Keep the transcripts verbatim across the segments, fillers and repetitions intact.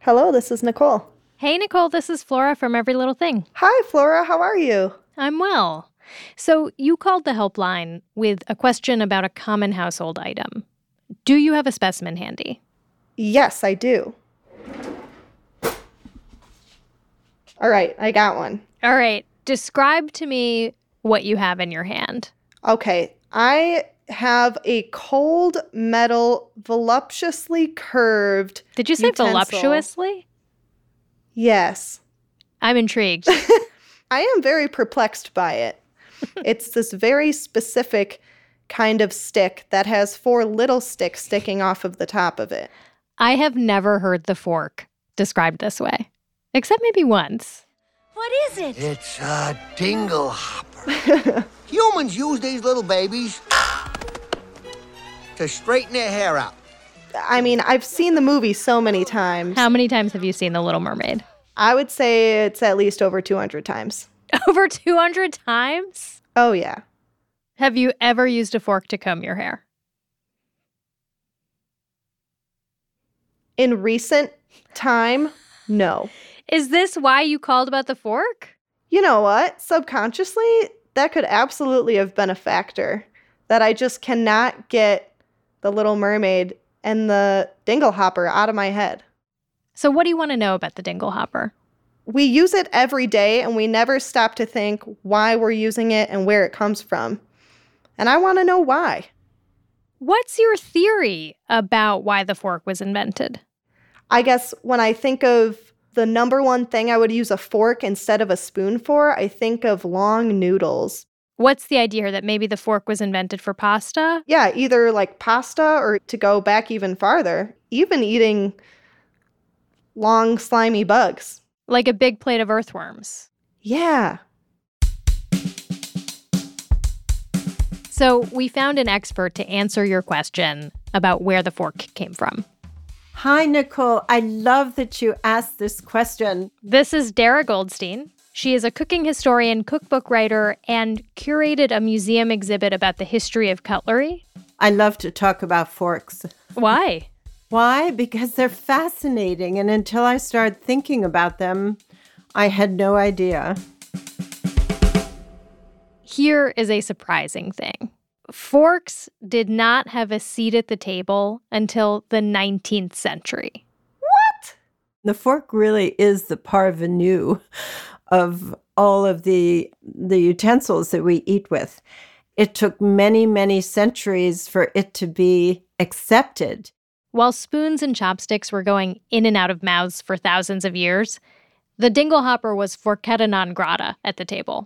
Hello, this is Nicole. Hey, Nicole, this is Flora from Every Little Thing. Hi, Flora. How are you? I'm well. So you called the helpline with a question about a common household item. Do you have a specimen handy? Yes, I do. All right, I got one. All right. Describe to me what you have in your hand. Okay, I have a cold metal, voluptuously curved Did you say utensil. voluptuously? Yes. I'm intrigued. I am very perplexed by it. It's this very specific kind of stick that has four little sticks sticking off of the top of it. I have never heard the fork described this way, except maybe once. What is it? It's a dingle hopper. Humans use these little babies to straighten their hair out. I mean, I've seen the movie so many times. How many times have you seen The Little Mermaid? I would say it's at least over two hundred times. Over two hundred times? Oh, yeah. Have you ever used a fork to comb your hair? In recent time, no. Is this why you called about the fork? You know what? Subconsciously, that could absolutely have been a factor. That I just cannot get The Little Mermaid and the dingle hopper out of my head. So what do you want to know about the dingle hopper? We use it every day, and we never stop to think why we're using it and where it comes from. And I want to know why. What's your theory about why the fork was invented? I guess when I think of the number one thing I would use a fork instead of a spoon for, I think of long noodles. What's the idea here, that maybe the fork was invented for pasta? Yeah, either like pasta or, to go back even farther, even eating long, slimy bugs. Like a big plate of earthworms. Yeah. So we found an expert to answer your question about where the fork came from. Hi, Nicole. I love that you asked this question. This is Dara Goldstein. She is a cooking historian, cookbook writer, and curated a museum exhibit about the history of cutlery. I love to talk about forks. Why? Why? Because they're fascinating, and until I started thinking about them, I had no idea. Here is a surprising thing. Forks did not have a seat at the table until the nineteenth century. What? The fork really is the parvenu of all of the, the utensils that we eat with. It took many, many centuries for it to be accepted. While spoons and chopsticks were going in and out of mouths for thousands of years, the dingle hopper was forchetta non grata at the table.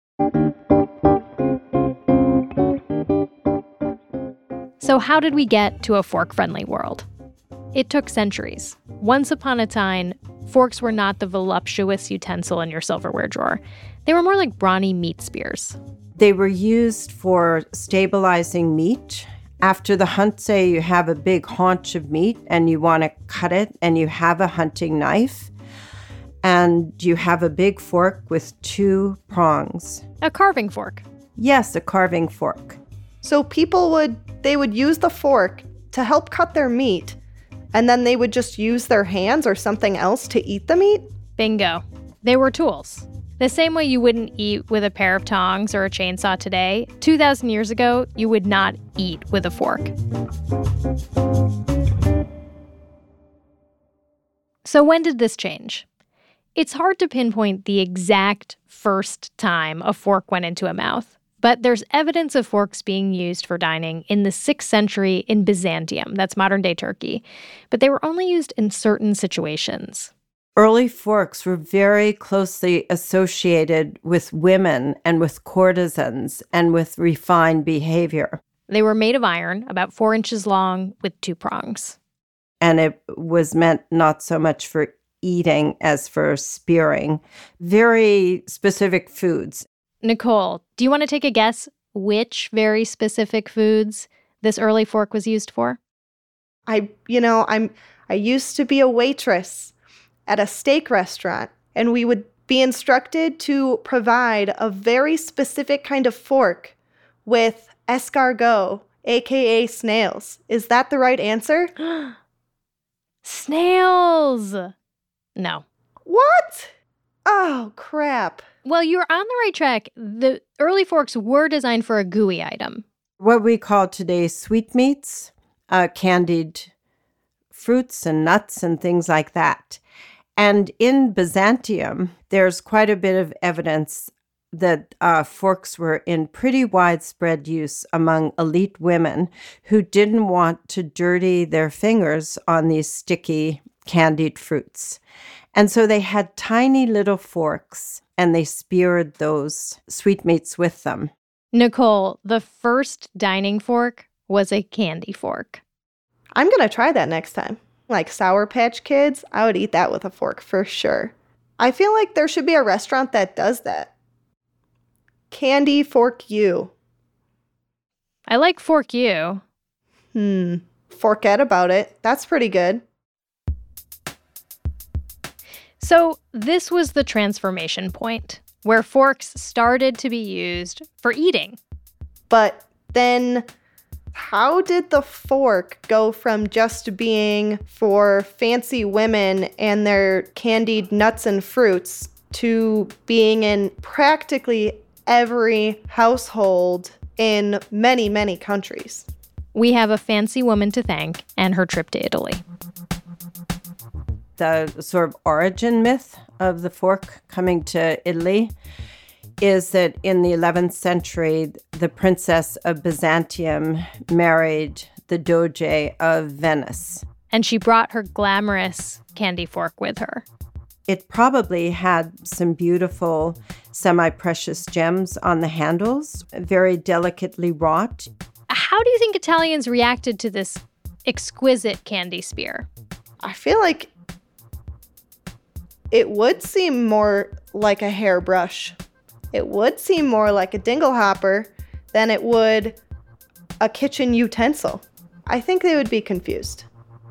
So how did we get to a fork-friendly world? It took centuries. Once upon a time, forks were not the voluptuous utensil in your silverware drawer. They were more like brawny meat spears. They were used for stabilizing meat. After the hunt, say you have a big haunch of meat and you want to cut it, and you have a hunting knife, and you have a big fork with two prongs. A carving fork. Yes, a carving fork. So people would, they would use the fork to help cut their meat, and then they would just use their hands or something else to eat the meat? Bingo. They were tools. The same way you wouldn't eat with a pair of tongs or a chainsaw today, two thousand years ago, you would not eat with a fork. So when did this change? It's hard to pinpoint the exact first time a fork went into a mouth, but there's evidence of forks being used for dining in the sixth century in Byzantium, that's modern-day Turkey, but they were only used in certain situations. Early forks were very closely associated with women and with courtesans and with refined behavior. They were made of iron, about four inches long, with two prongs. And it was meant not so much for eating as for spearing. Very specific foods. Nicole, do you want to take a guess which very specific foods this early fork was used for? I, you know, I'm, I used to be a waitress at a steak restaurant, and we would be instructed to provide a very specific kind of fork with escargot, aka snails. Is that the right answer? Snails! No. What? Oh, crap. Well, you're on the right track. The early forks were designed for a gooey item. What we call today sweetmeats, uh, candied fruits and nuts and things like that. And in Byzantium, there's quite a bit of evidence that uh, forks were in pretty widespread use among elite women who didn't want to dirty their fingers on these sticky candied fruits. And so they had tiny little forks and they speared those sweetmeats with them. Nicole, the first dining fork was a candy fork. I'm going to try that next time. Like Sour Patch Kids, I would eat that with a fork for sure. I feel like there should be a restaurant that does that. Candy Fork You. I like Fork You. Hmm. Forget about it. That's pretty good. So this was the transformation point, where forks started to be used for eating. But then how did the fork go from just being for fancy women and their candied nuts and fruits to being in practically every household in many, many countries? We have a fancy woman to thank and her trip to Italy. The sort of origin myth of the fork coming to Italy is that in the eleventh century, the princess of Byzantium married the Doge of Venice. And she brought her glamorous candy fork with her. It probably had some beautiful semi-precious gems on the handles, very delicately wrought. How do you think Italians reacted to this exquisite candy spear? I feel like it would seem more like a hairbrush. It would seem more like a dingle hopper than it would a kitchen utensil. I think they would be confused.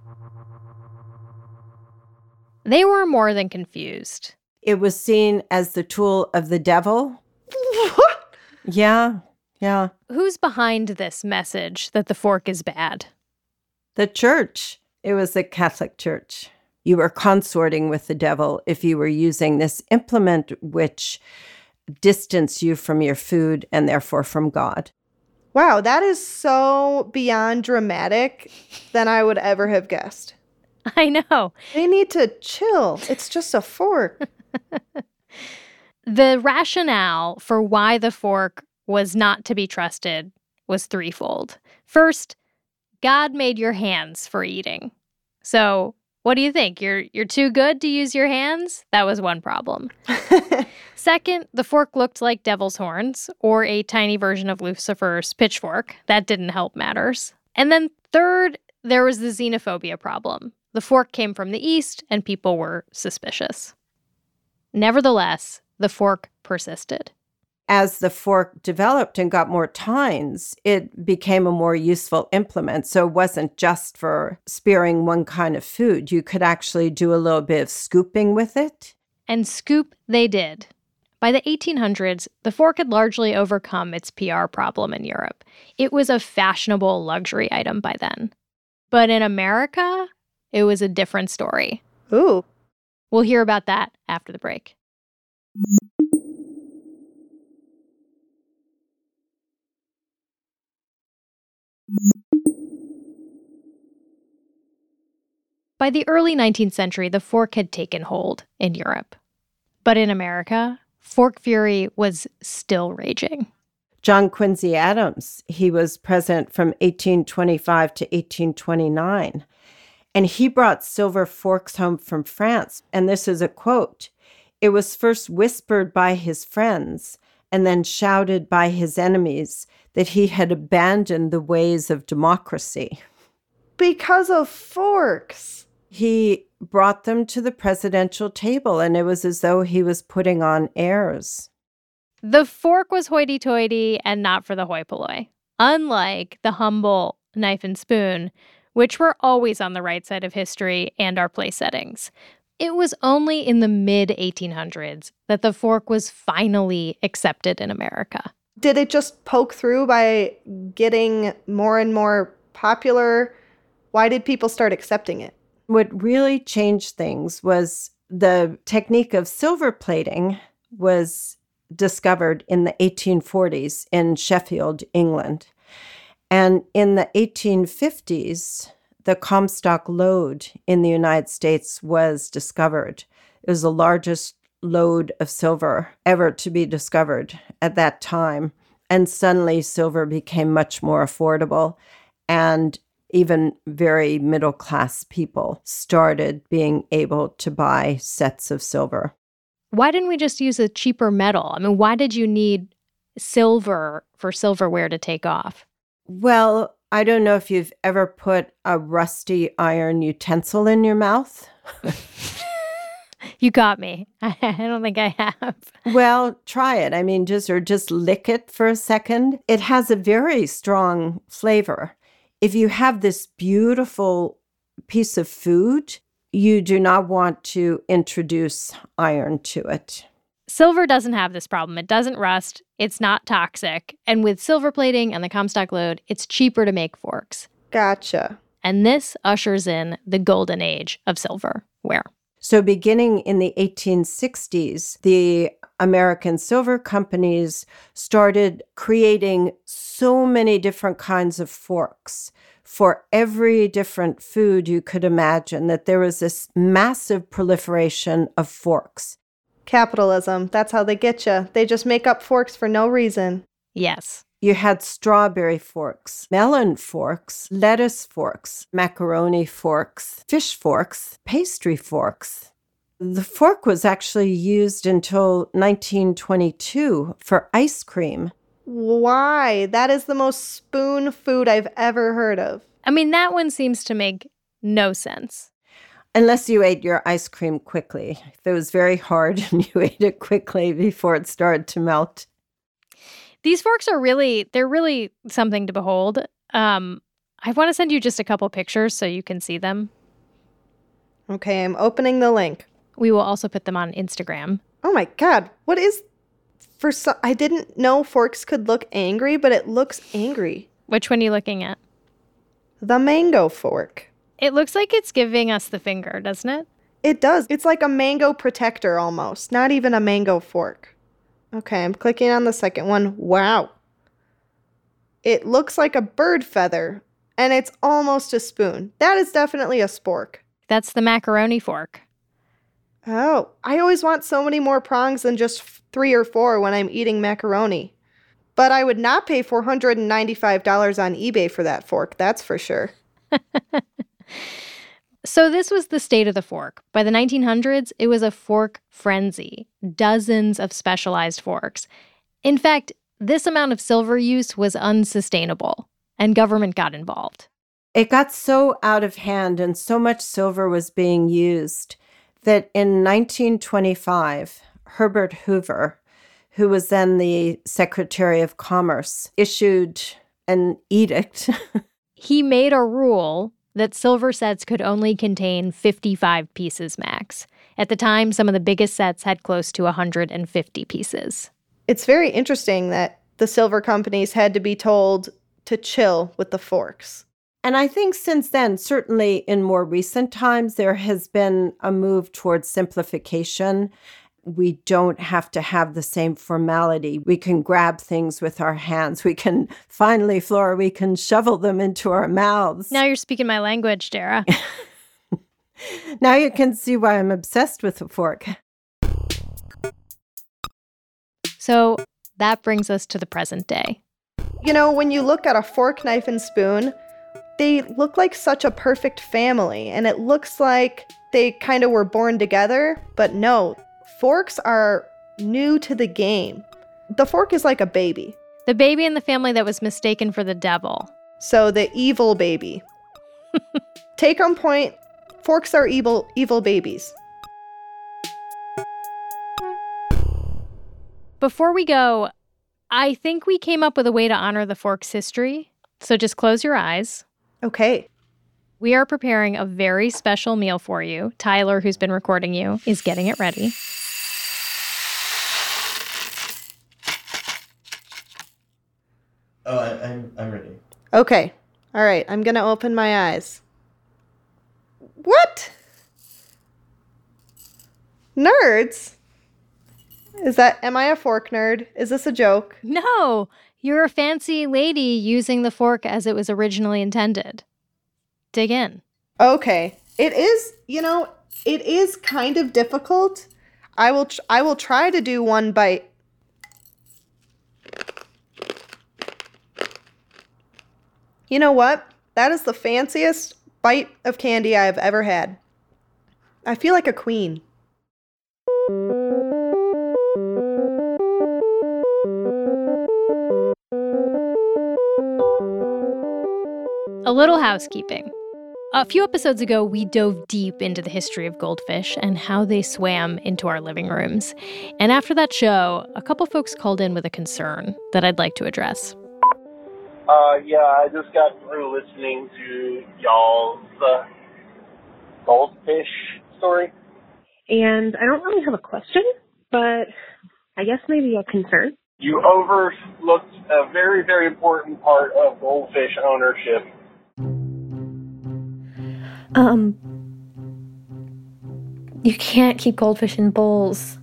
They were more than confused. It was seen as the tool of the devil. What? Yeah, yeah. Who's behind this message that the fork is bad? The church. It was the Catholic Church. You were consorting with the devil if you were using this implement which distanced you from your food and therefore from God. Wow, that is so beyond dramatic than I would ever have guessed. I know. They need to chill. It's just a fork. The rationale for why the fork was not to be trusted was threefold. First, God made your hands for eating. So, what do you think? You're you're too good to use your hands? That was one problem. Second, the fork looked like devil's horns or a tiny version of Lucifer's pitchfork. That didn't help matters. And then third, there was the xenophobia problem. The fork came from the East and people were suspicious. Nevertheless, the fork persisted. As the fork developed and got more tines, it became a more useful implement. So it wasn't just for spearing one kind of food. You could actually do a little bit of scooping with it. And scoop they did. By the eighteen hundreds, the fork had largely overcome its P R problem in Europe. It was a fashionable luxury item by then. But in America, it was a different story. Ooh. We'll hear about that after the break. By the early nineteenth century, the fork had taken hold in Europe. But in America, fork fury was still raging. John Quincy Adams, he was president from eighteen twenty-five to eighteen twenty-nine. And he brought silver forks home from France. And this is a quote. "It was first whispered by his friends and then shouted by his enemies that he had abandoned the ways of democracy." Because of forks. He brought them to the presidential table, and it was as though he was putting on airs. The fork was hoity-toity and not for the hoi polloi, unlike the humble knife and spoon, which were always on the right side of history and our place settings. It was only in the mid eighteen hundreds that the fork was finally accepted in America. Did it just poke through by getting more and more popular? Why did people start accepting it? What really changed things was The technique of silver plating was discovered in the eighteen forties in Sheffield, England. And in the eighteen fifties, the Comstock lode in the United States was discovered. It was the largest lode of silver ever to be discovered at that time. And suddenly silver became much more affordable, and even very middle-class people started being able to buy sets of silver. Why didn't we just use a cheaper metal? I mean, why did you need silver for silverware to take off? Well, I don't know if you've ever put a rusty iron utensil in your mouth. You got me. I don't think I have. Well, try it. I mean, just or just lick it for a second. It has a very strong flavor. If you have this beautiful piece of food, you do not want to introduce iron to it. Silver doesn't have this problem. It doesn't rust. It's not toxic. And with silver plating and the Comstock lode, it's cheaper to make forks. Gotcha. And this ushers in the golden age of silverware. So beginning in the eighteen sixties, the American silver companies started creating so many different kinds of forks for every different food you could imagine, that there was this massive proliferation of forks. Capitalism. That's how they get you. They just make up forks for no reason. Yes. You had strawberry forks, melon forks, lettuce forks, macaroni forks, fish forks, pastry forks. The fork was actually used until nineteen twenty-two for ice cream. Why? That is the most spoon food I've ever heard of. I mean, that one seems to make no sense. Unless you ate your ice cream quickly. If it was very hard and you ate it quickly before it started to melt. These forks are really, they're really something to behold. Um, I want to send you just a couple pictures so you can see them. Okay, I'm opening the link. We will also put them on Instagram. Oh my God, what is... For so- I didn't know forks could look angry, but it looks angry. Which one are you looking at? The mango fork. It looks like it's giving us the finger, doesn't it? It does. It's like a mango protector almost, not even a mango fork. Okay, I'm clicking on the second one. Wow. It looks like a bird feather, and it's almost a spoon. That is definitely a spork. That's the macaroni fork. Oh, I always want so many more prongs than just three or four when I'm eating macaroni. But I would not pay four hundred ninety-five dollars on eBay for that fork, that's for sure. So this was the state of the fork. By the nineteen hundreds, it was a fork frenzy. Dozens of specialized forks. In fact, this amount of silver use was unsustainable, and government got involved. It got so out of hand and so much silver was being used that in nineteen twenty-five, Herbert Hoover, who was then the Secretary of Commerce, issued an edict. He made a rule that silver sets could only contain fifty-five pieces max. At the time, some of the biggest sets had close to one hundred fifty pieces. It's very interesting that the silver companies had to be told to chill with the forks. And I think since then, certainly in more recent times, there has been a move towards simplification. We don't have to have the same formality. We can grab things with our hands. We can, finally, Flora, we can shovel them into our mouths. Now you're speaking my language, Dara. Now you can see why I'm obsessed with a fork. So that brings us to the present day. You know, when you look at a fork, knife, and spoon, they look like such a perfect family, and it looks like they kind of were born together, but no. Forks are new to the game. The fork is like a baby. The baby in the family that was mistaken for the devil. So the evil baby. Take home point, forks are evil, evil babies. Before we go, I think we came up with a way to honor the fork's history. So just close your eyes. Okay. We are preparing a very special meal for you. Tyler, who's been recording you, is getting it ready. Oh, I, I'm I'm ready. Okay. All right. I'm going to open my eyes. What? Nerds? Is that, am I a fork nerd? Is this a joke? No, you're a fancy lady using the fork as it was originally intended. Dig in. Okay. It is, you know, it is kind of difficult. I will, tr- I will try to do one bite. You know what? That is the fanciest bite of candy I have ever had. I feel like a queen. A little housekeeping. A few episodes ago, we dove deep into the history of goldfish and how they swam into our living rooms. And after that show, a couple folks called in with a concern that I'd like to address. Uh, yeah, I just got through listening to y'all's uh, goldfish story. And I don't really have a question, but I guess maybe a concern. You overlooked a very, very important part of goldfish ownership. Um, you can't keep goldfish in bowls.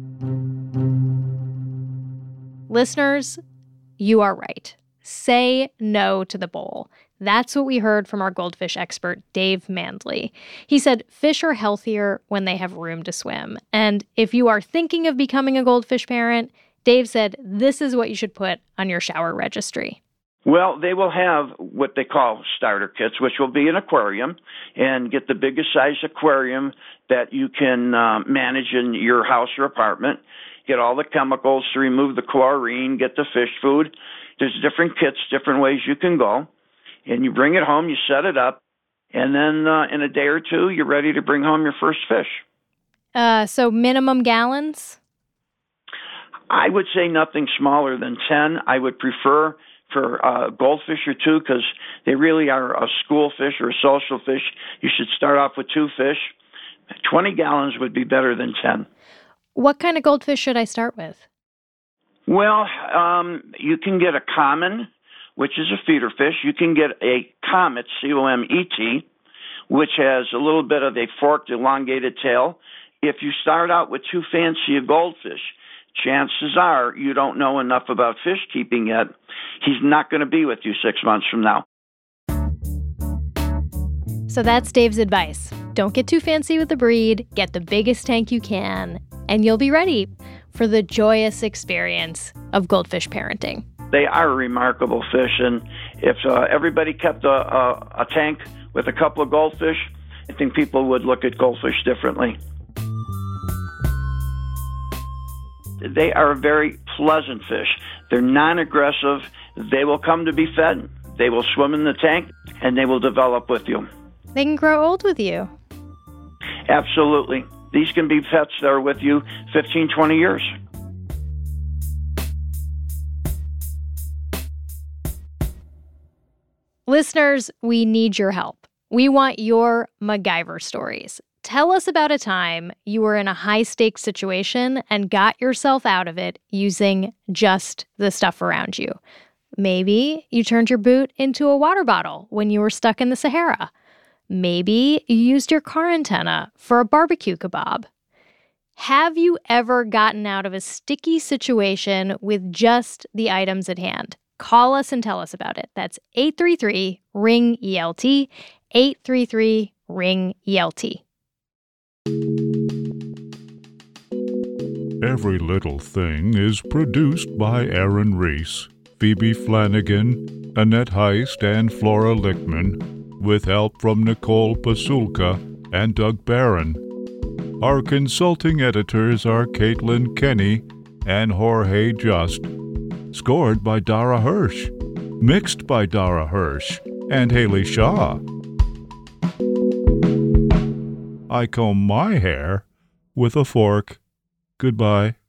Listeners, you are right. Say no to the bowl. That's what we heard from our goldfish expert, Dave Mandley. He said fish are healthier when they have room to swim. And if you are thinking of becoming a goldfish parent, Dave said this is what you should put on your shower registry. Well, they will have what they call starter kits, which will be an aquarium, and get the biggest size aquarium that you can uh, manage in your house or apartment. Get all the chemicals to remove the chlorine, get the fish food. There's different kits, different ways you can go. And you bring it home, you set it up, and then uh, in a day or two, you're ready to bring home your first fish. Uh, so minimum gallons? I would say nothing smaller than ten. I would prefer for uh, goldfish or two, because they really are a school fish or a social fish. You should start off with two fish. twenty gallons would be better than ten. What kind of goldfish should I start with? Well, um, you can get a common, which is a feeder fish. You can get a comet, C O M E T, which has a little bit of a forked, elongated tail. If you start out with too fancy a goldfish, chances are you don't know enough about fish keeping yet. He's not going to be with you six months from now. So that's Dave's advice. Don't get too fancy with the breed. Get the biggest tank you can, and you'll be ready for the joyous experience of goldfish parenting. They are remarkable fish, and if uh, everybody kept a, a, a tank with a couple of goldfish, I think people would look at goldfish differently. They are very pleasant fish. They're non-aggressive. They will come to be fed. They will swim in the tank, and they will develop with you. They can grow old with you. Absolutely. These can be pets that are with you fifteen, twenty years. Listeners, we need your help. We want your MacGyver stories. Tell us about a time you were in a high-stakes situation and got yourself out of it using just the stuff around you. Maybe you turned your boot into a water bottle when you were stuck in the Sahara. Maybe you used your car antenna for a barbecue kebab. Have you ever gotten out of a sticky situation with just the items at hand? Call us and tell us about it. That's eight three three, ring E L T, eight three three, ring E L T. Every Little Thing is produced by Aaron Reese, Phoebe Flanagan, Annette Heist, and Flora Lichtman, with help from Nicole Pasulka and Doug Barron. Our consulting editors are Caitlin Kenny and Jorge Just. Scored by Dara Hirsch. Mixed by Dara Hirsch and Haley Shaw. I comb my hair with a fork. Goodbye.